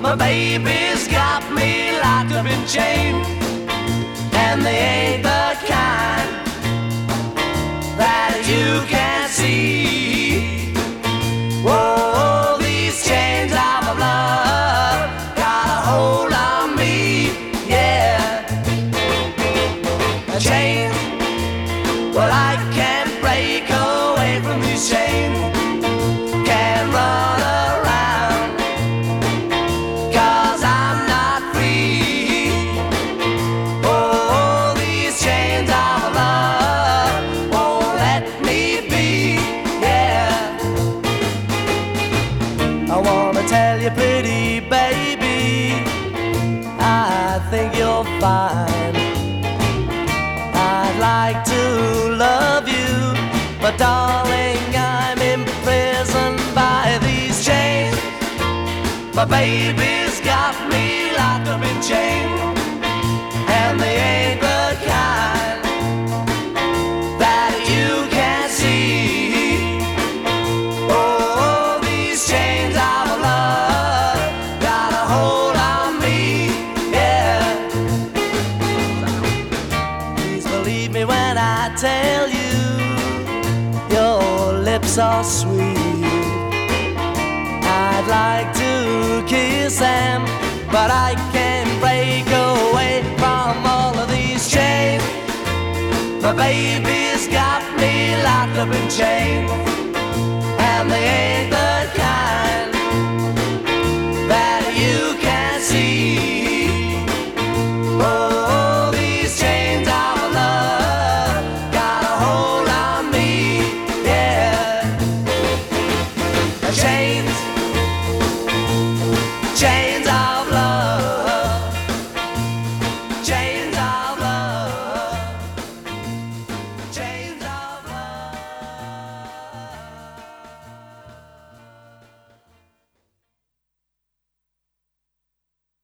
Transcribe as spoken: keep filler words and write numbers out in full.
My baby's got me locked up in chains, and they ain't the kind that you can see. Whoa, these chains of love got a hold on me, yeah. A chain, well, I can't break away from these chains. Can't run around, 'cause I'm not free. Oh, these chains of love won't let me be, yeah. I wanna tell you, pretty baby, I think you're fine. I'd like to love you, but darling, I'm imprisoned by these chains. My baby's got me locked up in chains, and they ain't the kind that you can see. Oh, these chains of love got a hold on me, yeah. Please believe me when I tell you, your lips are sweet. I'd like to kiss them, but I can't break away from all of these chains. My baby's got me locked up in chains, and they ain't the kind